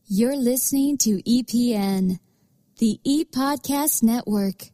You're listening to EPN, the ePodcast Network.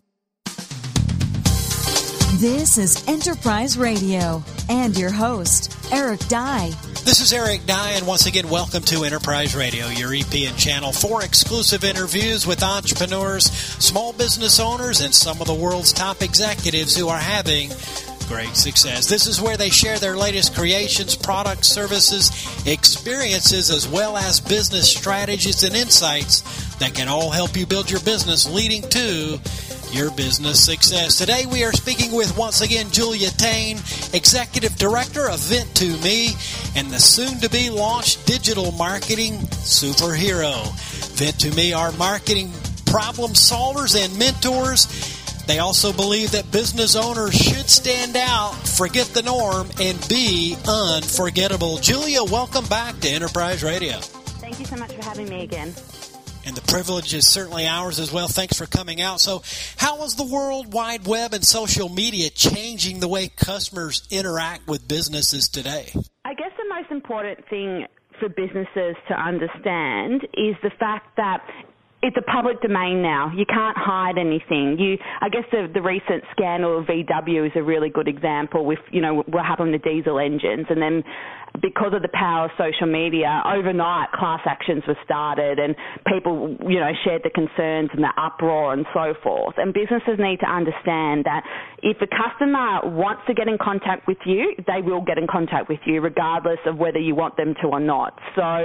This is Enterprise Radio and your host, Eric Dye. This is Eric Dye, and once again, welcome to Enterprise Radio, your EPN channel for exclusive interviews with entrepreneurs, small business owners, and some of the world's top executives who are having great success. This is where they share their latest creations, products, services, experiences, as well as business strategies and insights that can all help you build your business, leading to your business success. Today we are speaking with, once again, Julia Tane, Executive Director of Vent2Me and the soon-to-be launched digital marketing superhero. Vent2Me are marketing problem solvers and mentors. They also believe that business owners should stand out, forget the norm, and be unforgettable. Julia, welcome back to Enterprise Radio. Thank you so much for having me again. And the privilege is certainly ours as well. Thanks for coming out. So how is the World Wide Web and social media changing the way customers interact with businesses today? I guess the most important thing for businesses to understand is the fact that it's a public domain now. You can't hide anything. I guess the recent scandal of VW is a really good example with, what happened with the diesel engines. And then because of the power of social media, overnight class actions were started and people, shared the concerns and the uproar and so forth. And businesses need to understand that if a customer wants to get in contact with you, they will get in contact with you regardless of whether you want them to or not. So,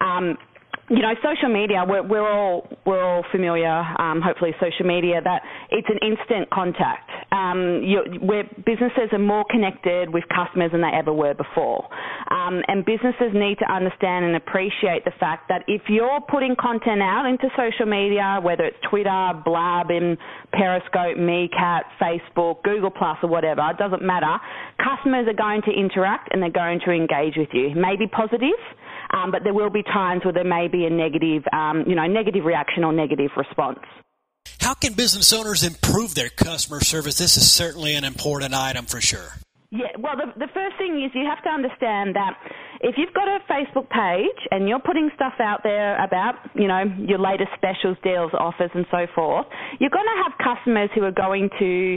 social media, we're all familiar, hopefully, social media, that it's an instant contact. Where businesses are more connected with customers than they ever were before. And businesses need to understand and appreciate the fact that if you're putting content out into social media, whether it's Twitter, Blab, Periscope, Meerkat, Facebook, Google Plus or whatever, it doesn't matter, customers are going to interact and they're going to engage with you. Maybe positive, but there will be times where there may be a negative, negative reaction or negative response. How can business owners improve their customer service? This is certainly an important item for sure. Yeah, well, the first thing is you have to understand that if you've got a Facebook page and you're putting stuff out there about, your latest specials, deals, offers and so forth, you're going to have customers who are going to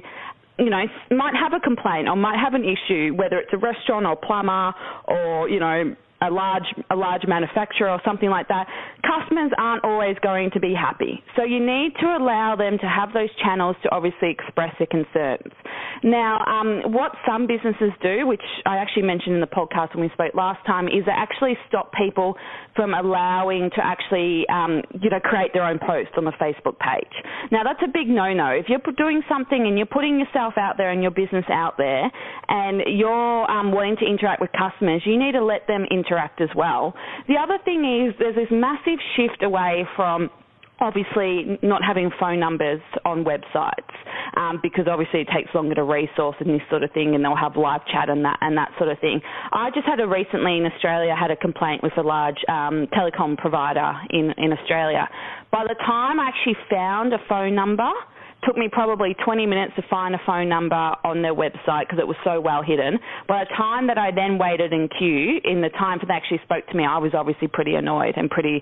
might have a complaint or might have an issue, whether it's a restaurant or plumber or, a large manufacturer or something like that. Customers aren't always going to be happy. So you need to allow them to have those channels to obviously express their concerns. Now, what some businesses do, which I actually mentioned in the podcast when we spoke last time, is they actually stop people from allowing to actually, create their own post on the Facebook page. Now, that's a big no-no. If you're doing something and you're putting yourself out there and your business out there and you're wanting to interact with customers, you need to let them interact as well. The other thing is there's this massive shift away from obviously not having phone numbers on websites because obviously it takes longer to resource and this sort of thing, and they'll have live chat and that sort of thing. I just recently in Australia had a complaint with a large telecom provider in Australia. By the time I actually found a phone number, took me probably 20 minutes to find a phone number on their website because it was so well hidden. By the time that I then waited in queue, in the time that they actually spoke to me, I was obviously pretty annoyed and pretty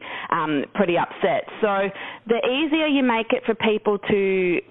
upset. So the easier you make it for people to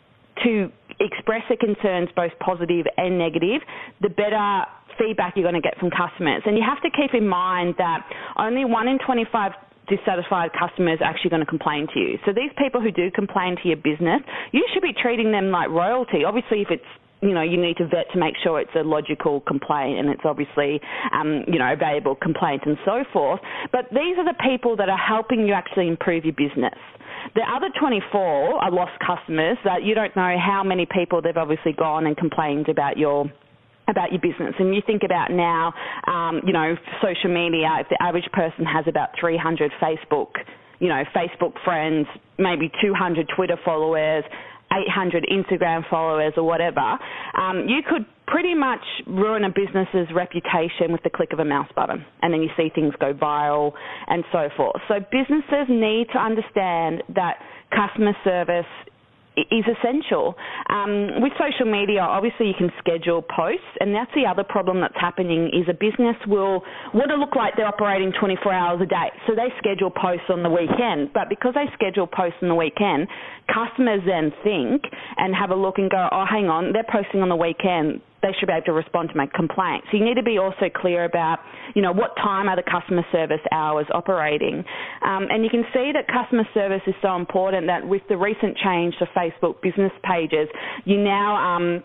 express their concerns, both positive and negative, the better feedback you're going to get from customers. And you have to keep in mind that only 1 in 25 dissatisfied customers are actually going to complain to you. So these people who do complain to your business, you should be treating them like royalty. Obviously, if it's you need to vet to make sure it's a logical complaint and it's obviously, a valuable complaint and so forth. But these are the people that are helping you actually improve your business. The other 24 are lost customers that you don't know how many people they've obviously gone and complained about your business. And you think about now, social media, if the average person has about 300 Facebook friends, maybe 200 Twitter followers, 800 Instagram followers or whatever, you could pretty much ruin a business's reputation with the click of a mouse button. And then you see things go viral and so forth. So businesses need to understand that customer service is essential. With social media, obviously you can schedule posts, and that's the other problem that's happening is a business will want to look like they're operating 24 hours a day. So they schedule posts on the weekend, but because they schedule posts on the weekend, customers then think and have a look and go, oh, hang on, they're posting on the weekend. They should be able to respond to my complaint. So you need to be also clear about, what time are the customer service hours operating. And you can see that customer service is so important that with the recent change to Facebook business pages, you now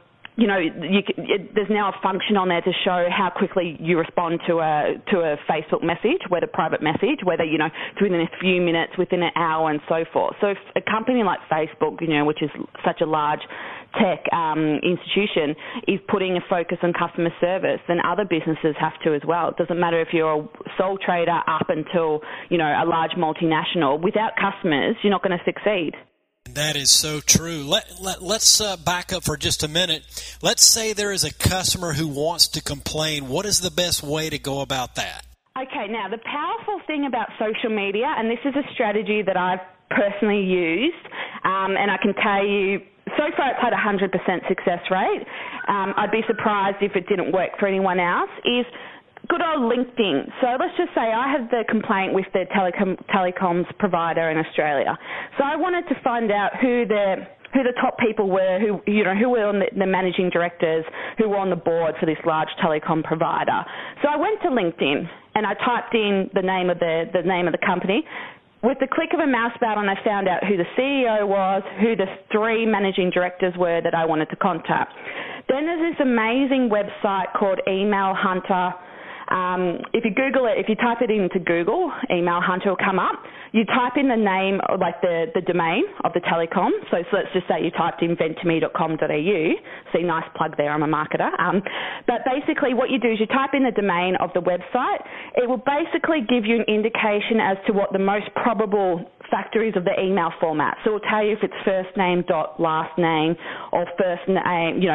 there's now a function on there to show how quickly you respond to a Facebook message, whether private message, whether, within a few minutes, within an hour and so forth. So if a company like Facebook, which is such a large tech institution, is putting a focus on customer service, then other businesses have to as well. It doesn't matter if you're a sole trader up until, a large multinational. Without customers, you're not going to succeed. That is so true. Let's back up for just a minute. Let's say there is a customer who wants to complain. What is the best way to go about that? Okay, now the powerful thing about social media, and this is a strategy that I've personally used, and I can tell you, so far it's had a 100% success rate. I'd be surprised if it didn't work for anyone else, is good old LinkedIn. So let's just say I had the complaint with the telecoms provider in Australia. So I wanted to find out who the top people were, who were on the managing directors, who were on the board for this large telecom provider. So I went to LinkedIn and I typed in the name of the company. With the click of a mouse button, I found out who the CEO was, who the 3 managing directors were that I wanted to contact. Then there's this amazing website called Email Hunter. If you Google it, if you type it into Google, Email Hunter will come up. You type in the name, like the domain of the telecom. So let's just say you typed in vent2me.com.au. See, nice plug there, I'm a marketer. But basically what you do is you type in the domain of the website. It will basically give you an indication as to what the most probable factor is of the email format. So it will tell you if it's first name dot last name, or first name,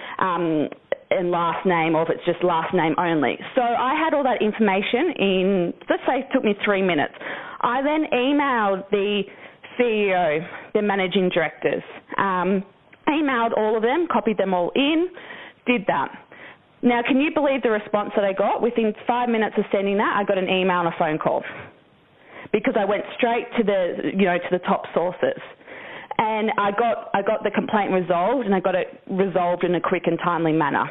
and last name, or if it's just last name only. So I had all that information in, let's say it took me 3 minutes. I then emailed the CEO, the managing directors, emailed all of them, copied them all in, did that. Now, can you believe the response that I got? Within 5 minutes of sending that, I got an email and a phone call, because I went straight to the top sources. And I got the complaint resolved, and I got it resolved in a quick and timely manner.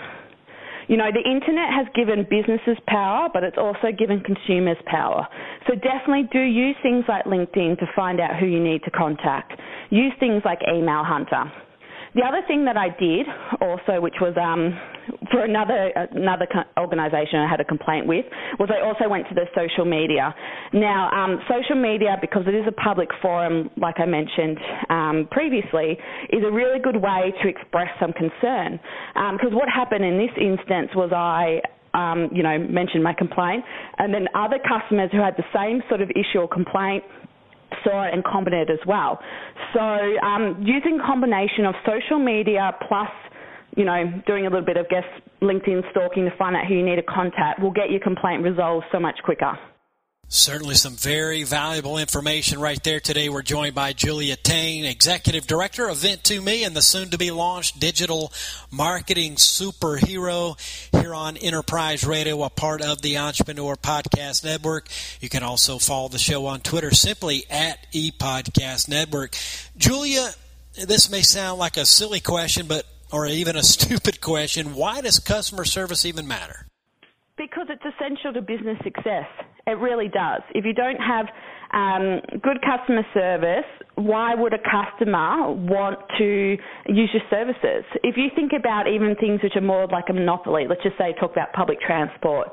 The internet has given businesses power, but it's also given consumers power. So definitely do use things like LinkedIn to find out who you need to contact. Use things like Email Hunter. The other thing that I did also, which was for another organisation I had a complaint with, was I also went to the social media. Now, social media, because it is a public forum, like I mentioned previously, is a really good way to express some concern. Because what happened in this instance was I mentioned my complaint, and then other customers who had the same sort of issue or complaint saw it and commented as well. So using a combination of social media plus, doing a little bit of LinkedIn stalking to find out who you need to contact will get your complaint resolved so much quicker. Certainly some very valuable information right there today. We're joined by Julia Tang, Executive Director of Vent2Me and the soon-to-be-launched digital marketing superhero here on Enterprise Radio, a part of the Entrepreneur Podcast Network. You can also follow the show on Twitter simply at ePodcast Network. Julia, this may sound like a silly question, or even a stupid question. Why does customer service even matter? Because it's essential to business success. It really does. If you don't have good customer service, why would a customer want to use your services? If you think about even things which are more like a monopoly, let's just say talk about public transport,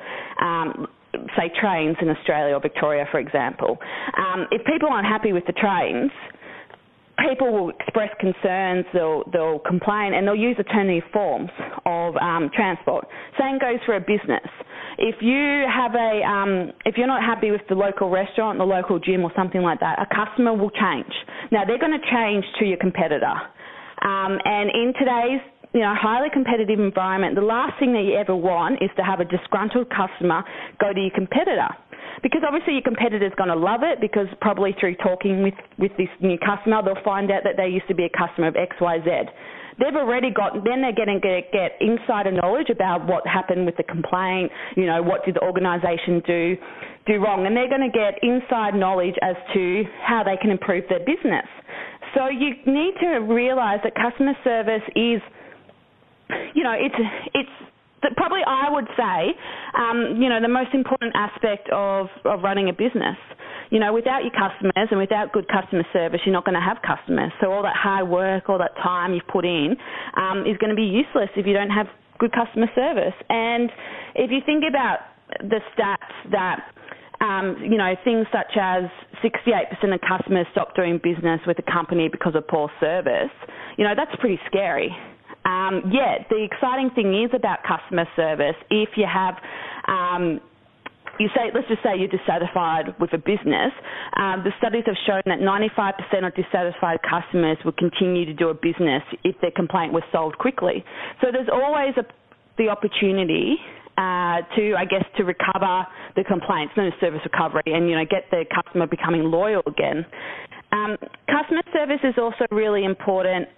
say trains in Australia or Victoria, for example. If people aren't happy with the trains, people will express concerns, they'll complain, and they'll use alternative forms of transport. Same goes for a business. If you have if you're not happy with the local restaurant, the local gym, or something like that, a customer will change. Now they're going to change to your competitor, and in today's highly competitive environment, the last thing that you ever want is to have a disgruntled customer go to your competitor. because obviously your competitor's going to love it, because probably through talking with this new customer, they'll find out that they used to be a customer of XYZ. They've already then they're going to get insider knowledge about what happened with the complaint, what did the organisation do wrong, and they're going to get inside knowledge as to how they can improve their business. So you need to realise that customer service is, it's probably, I would say, the most important aspect of running a business. Without your customers and without good customer service, you're not going to have customers. So all that hard work, all that time you've put in is going to be useless if you don't have good customer service. And if you think about the stats that, things such as 68% of customers stop doing business with a company because of poor service, that's pretty scary. Yet the exciting thing is about customer service, if you have... let's just say you're dissatisfied with a business, the studies have shown that 95% of dissatisfied customers will continue to do a business if their complaint was solved quickly. So there's always the opportunity to recover the complaints, known as service recovery, and, get the customer becoming loyal again. Customer service is also really important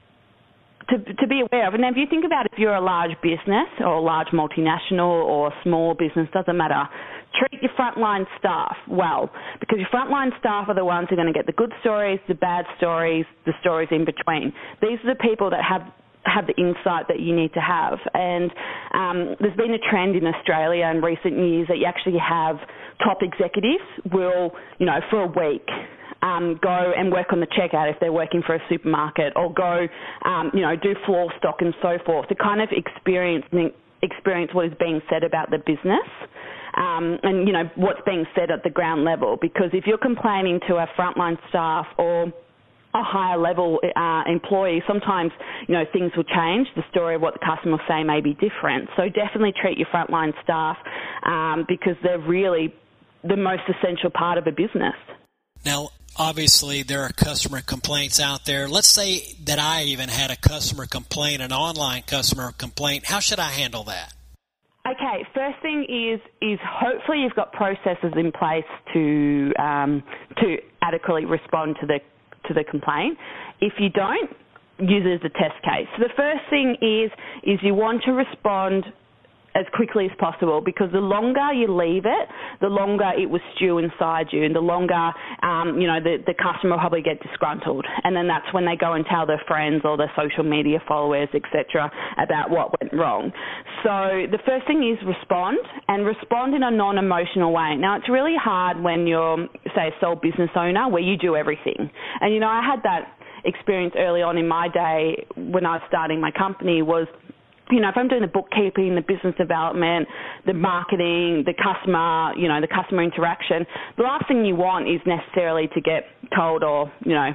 to be aware of. And if you think about if you're a large business or a large multinational or a small business, doesn't matter, treat your frontline staff well, because your frontline staff are the ones who are going to get the good stories, the bad stories, the stories in between. These are the people that have the insight that you need to have. And there's been a trend in Australia in recent years that you actually have top executives will, for a week, go and work on the checkout if they're working for a supermarket, or go, do floor stock and so forth, to kind of experience what is being said about the business, and, what's being said at the ground level. Because if you're complaining to a frontline staff or a higher level employee, sometimes, things will change. The story of what the customer will say may be different. So definitely treat your frontline staff because they're really the most essential part of a business. Now, obviously, there are customer complaints out there. Let's say that I even had a customer complaint, an online customer complaint. How should I handle that? Okay, first thing is hopefully you've got processes in place to adequately respond to the complaint. If you don't, use it as a test case. So the first thing is you want to respond as quickly as possible, because the longer you leave it, the longer it will stew inside you, and the longer, the customer will probably get disgruntled. And then that's when they go and tell their friends or their social media followers, etc., about what went wrong. So the first thing is respond in a non-emotional way. Now, it's really hard when you're, say, a sole business owner where you do everything. And, I had that experience early on in my day when I was starting my company was, if I'm doing the bookkeeping, the business development, the marketing, the customer, the customer interaction, the last thing you want is necessarily to get told or,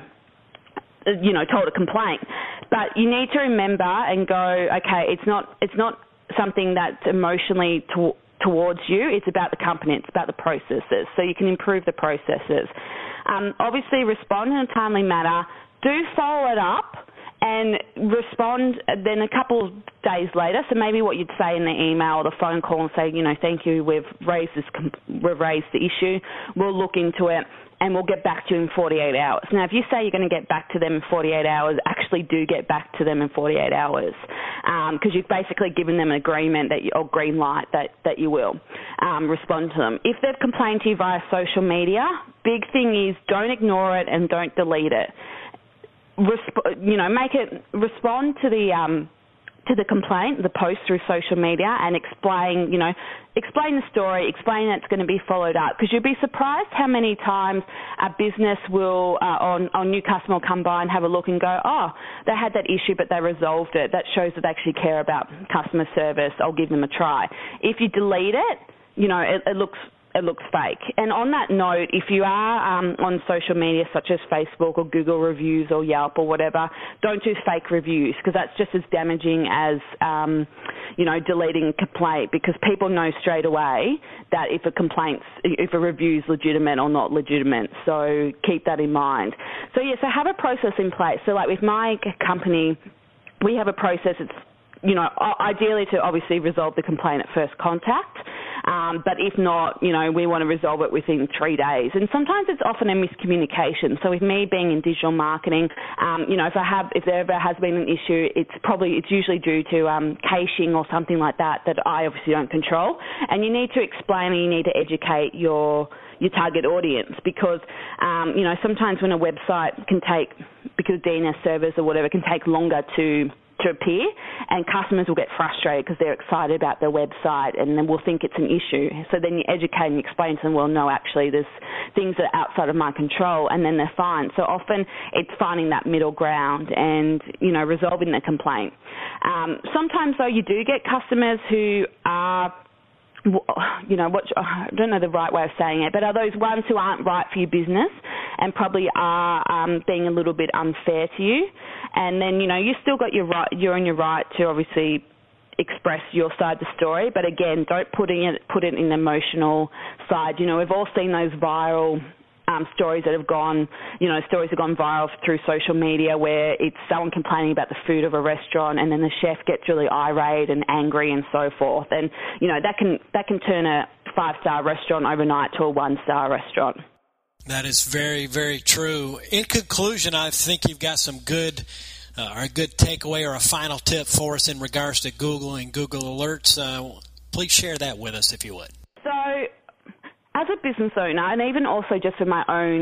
told a complaint. But you need to remember and go, okay, it's not something that's emotionally towards you. It's about the company. It's about the processes. So you can improve the processes. Obviously, respond in a timely manner. Do follow it up. And respond then a couple of days later. So maybe what you'd say in the email or the phone call and say, thank you, we've raised the issue. We'll look into it and we'll get back to you in 48 hours. Now, if you say you're going to get back to them in 48 hours, actually do get back to them in 48 hours, because you've basically given them an agreement or green light that you will respond to them. If they've complained to you via social media, big thing is don't ignore it and don't delete it. Respond to the complaint, the post through social media, and explain the story, explain that it's going to be followed up, because you'll be surprised how many times a business will, or new customer will come by and have a look and go, oh, they had that issue but they resolved it. That shows that they actually care about customer service. I'll give them a try. If you delete it, it looks fake. And on that note, if you are on social media such as Facebook or Google Reviews or Yelp or whatever, don't do fake reviews, because that's just as damaging as, deleting a complaint, because people know straight away that if a review's legitimate or not legitimate. So keep that in mind. So have a process in place. So like with my company, we have a process. It's ideally to obviously resolve the complaint at first contact. But if not, we want to resolve it within 3 days. And sometimes it's often a miscommunication. So with me being in digital marketing, if there ever has been an issue, it's usually due to caching or something like that I obviously don't control. And you need to explain and you need to educate your target audience because, sometimes when a website can take, because DNS servers or whatever can take longer to appear, and customers will get frustrated because they're excited about their website and then will think it's an issue. So then you educate and you explain to them, well, no, actually there's things that are outside of my control, and then they're fine. So often it's finding that middle ground and, resolving the complaint. Sometimes, though, you do get customers who are I don't know the right way of saying it, but are those ones who aren't right for your business and probably are being a little bit unfair to you. And then, you still got you're in your right to obviously express your side of the story, but again, don't put it in the emotional side. We've all seen those viral stories that have gone, stories have gone viral through social media where it's someone complaining about the food of a restaurant and then the chef gets really irate and angry and so forth. And, that can turn a 5-star restaurant overnight to a 1-star restaurant. That is very, very true. In conclusion, I think you've got some good takeaway or a final tip for us in regards to Google and Google Alerts. Please share that with us if you would. So, as a business owner, and even also just for my own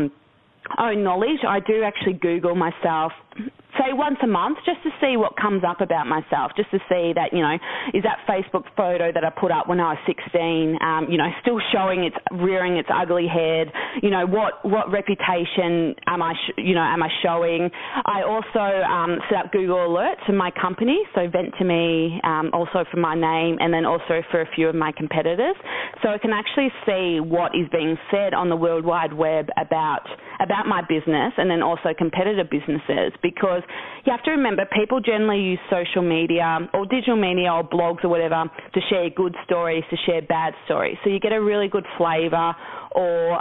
knowledge, I do actually Google myself, say once a month, just to see what comes up about myself, just to see that, is that Facebook photo that I put up when I was 16, still showing rearing its ugly head, what reputation am I showing? I also set up Google Alerts for my company, so Vent2Me, also for my name, and then also for a few of my competitors, so I can actually see what is being said on the World Wide Web about my business and then also competitor businesses, because you have to remember people generally use social media or digital media or blogs or whatever to share good stories, to share bad stories. So you get a really good flavour or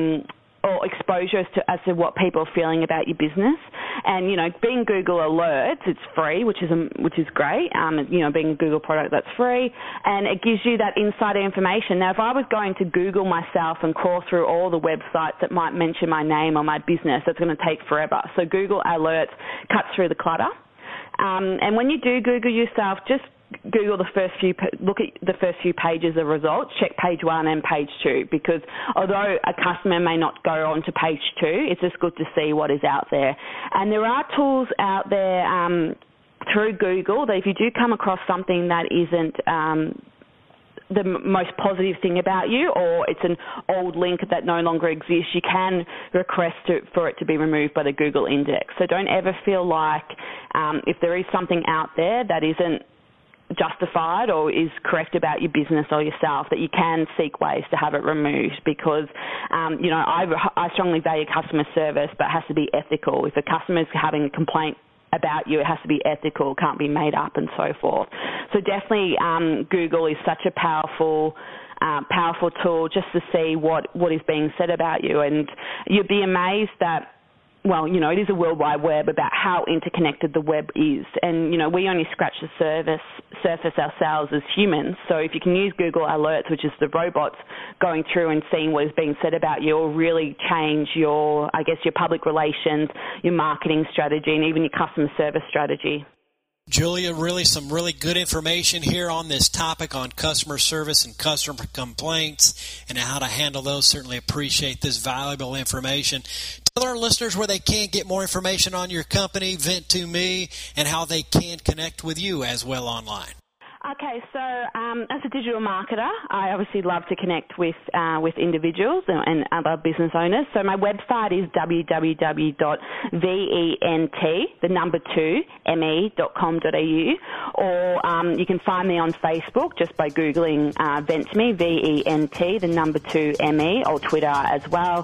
exposure as to what people are feeling about your business. And, being Google Alerts, it's free, which is great. Being a Google product, that's free. And it gives you that insider information. Now, if I was going to Google myself and crawl through all the websites that might mention my name or my business, that's going to take forever. So Google Alerts cuts through the clutter. And when you do Google yourself, just Google look at the first few pages of results, check page 1 and page 2, because although a customer may not go on to page 2, it's just good to see what is out there. And there are tools out there through Google that if you do come across something that isn't the most positive thing about you, or it's an old link that no longer exists, you can request for it to be removed by the Google Index. So don't ever feel like if there is something out there that isn't justified or is correct about your business or yourself, that you can seek ways to have it removed, because I strongly value customer service, but it has to be ethical. If a customer is having a complaint about you, it has to be ethical, can't be made up and so forth. So definitely Google is such a powerful tool just to see what is being said about you, and you'd be amazed that it is a World Wide Web about how interconnected the web is. And, we only scratch the surface ourselves as humans. So if you can use Google Alerts, which is the robots going through and seeing what is being said about you, will really change your public relations, your marketing strategy, and even your customer service strategy. Julia, some really good information here on this topic on customer service and customer complaints and how to handle those. Certainly appreciate this valuable information. Tell our listeners where they can get more information on your company, Vent2Me, and how they can connect with you as well online. Okay, so as a digital marketer, I obviously love to connect with individuals and other business owners. So my website is www.vent2me.com.au, or you can find me on Facebook just by Googling Vent2Me, VENT2ME, or Twitter as well,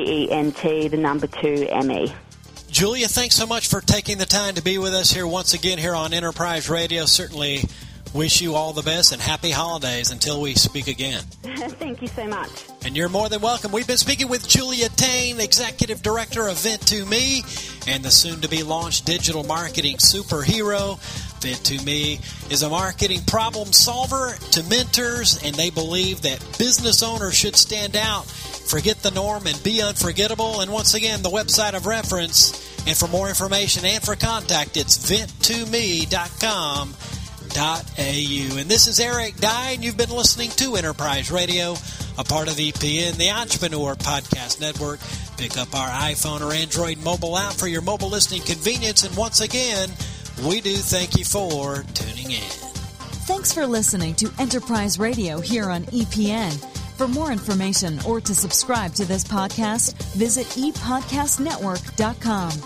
VENT2ME. Julia, thanks so much for taking the time to be with us here once again here on Enterprise Radio. Certainly wish you all the best and happy holidays until we speak again. Thank you so much. And you're more than welcome. We've been speaking with Julia Tane, Executive Director of Vent2Me and the soon-to-be-launched digital marketing superhero. Fit2Me is a marketing problem solver to mentors, and they believe that business owners should stand out, forget the norm, and be unforgettable. And once again, the website of reference, and for more information and for contact, it's vent2me.com. And this is Eric Dye, and you've been listening to Enterprise Radio, a part of EPN, the Entrepreneur Podcast Network. Pick up our iPhone or Android mobile app for your mobile listening convenience. And once again, we do thank you for tuning in. Thanks for listening to Enterprise Radio here on EPN. For more information or to subscribe to this podcast, visit epodcastnetwork.com.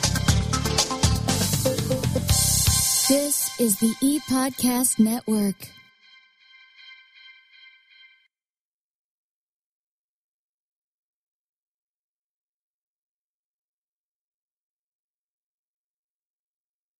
This is the ePodcast Network.